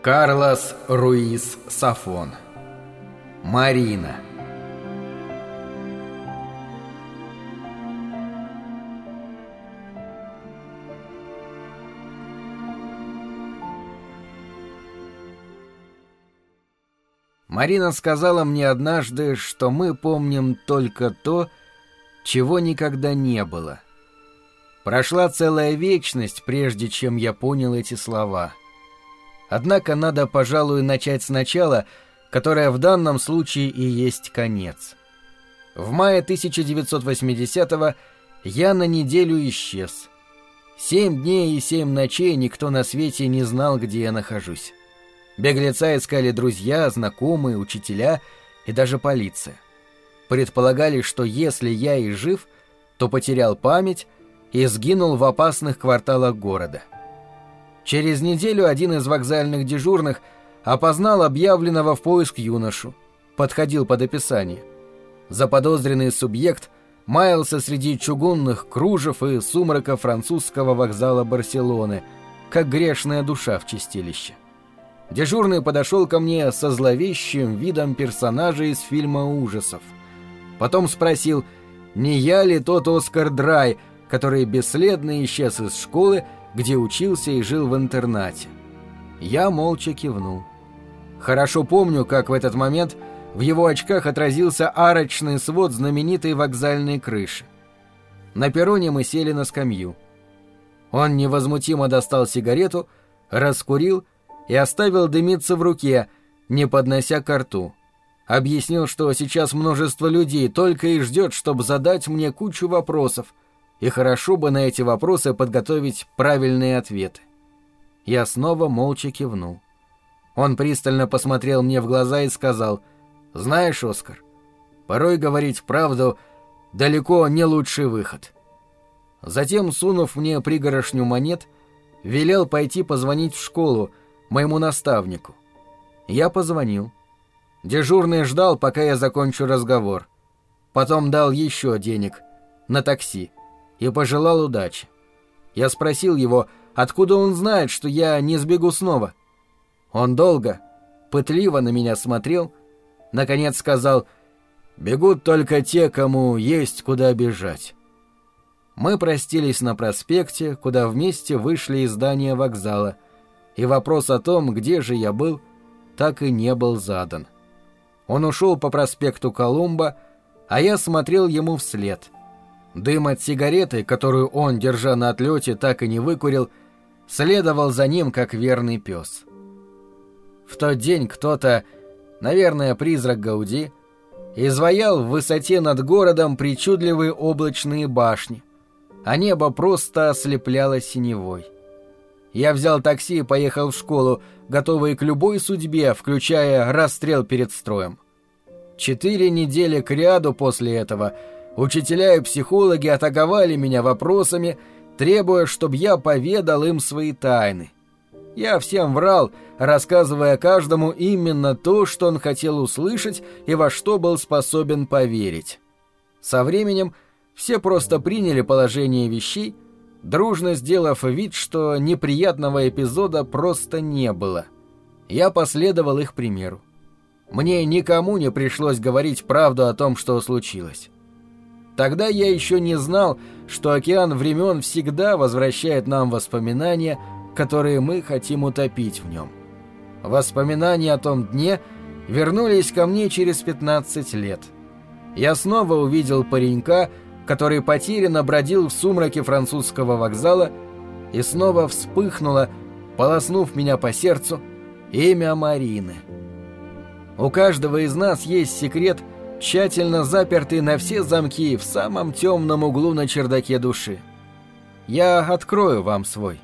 Карлос Руис Сафон. Марина. Марина сказала мне однажды, что мы помним только то, чего никогда не было. Прошла целая вечность, прежде чем я понял эти слова. Однако надо, пожалуй, начать сначала, которое в данном случае и есть конец. В мае 1980-го я на неделю исчез. 7 дней и 7 ночей никто на свете не знал, где я нахожусь. Беглеца искали друзья, знакомые, учителя и даже полиция. Предполагали, что если я и жив, то потерял память и сгинул в опасных кварталах города. Через неделю один из вокзальных дежурных опознал объявленного в поиск юношу. Подходил под описание. Заподозренный субъект маялся среди чугунных кружев и сумрака французского вокзала Барселоны, как грешная душа в чистилище. Дежурный подошел ко мне со зловещим видом персонажа из фильма ужасов. Потом спросил, не я ли тот Оскар Драй, который бесследно исчез из школы, где учился и жил в интернате. Я молча кивнул. Хорошо помню, как в этот момент в его очках отразился арочный свод знаменитой вокзальной крыши. На перроне мы сели на скамью. Он невозмутимо достал сигарету, раскурил и оставил дымиться в руке, не поднося ко рту. Объяснил, что сейчас множество людей только и ждет, чтобы задать мне кучу вопросов, и хорошо бы на эти вопросы подготовить правильные ответы. Я снова молча кивнул. Он пристально посмотрел мне в глаза и сказал: «Знаешь, Оскар, порой говорить правду далеко не лучший выход». Затем, сунув мне пригорошню монет, велел пойти позвонить в школу моему наставнику. Я позвонил. Дежурный ждал, пока я закончу разговор. Потом дал еще денег на такси и пожелал удачи. Я спросил его, откуда он знает, что я не сбегу снова. Он долго, пытливо на меня смотрел, наконец сказал: «Бегут только те, кому есть куда бежать». Мы простились на проспекте, куда вместе вышли из здания вокзала, и вопрос о том, где же я был, так и не был задан. Он ушел по проспекту Колумба, а я смотрел ему вслед. Дым от сигареты, которую он, держа на отлете, так и не выкурил, следовал за ним, как верный пес. В тот день кто-то, наверное, призрак Гауди, изваял в высоте над городом причудливые облачные башни, а небо просто ослепляло синевой. Я взял такси и поехал в школу, готовый к любой судьбе, включая расстрел перед строем. 4 недели кряду после этого учителя и психологи атаковали меня вопросами, требуя, чтобы я поведал им свои тайны. Я всем врал, рассказывая каждому именно то, что он хотел услышать и во что был способен поверить. Со временем все просто приняли положение вещей, дружно сделав вид, что неприятного эпизода просто не было. Я последовал их примеру. Мне никому не пришлось говорить правду о том, что случилось. Тогда я еще не знал, что океан времен всегда возвращает нам воспоминания, которые мы хотим утопить в нем. Воспоминания о том дне вернулись ко мне через 15 лет. Я снова увидел паренька, который потерянно бродил в сумраке французского вокзала, и снова вспыхнуло, полоснув меня по сердцу, имя Марины. У каждого из нас есть секрет, тщательно запертый на все замки в самом темном углу на чердаке души. Я открою вам свой.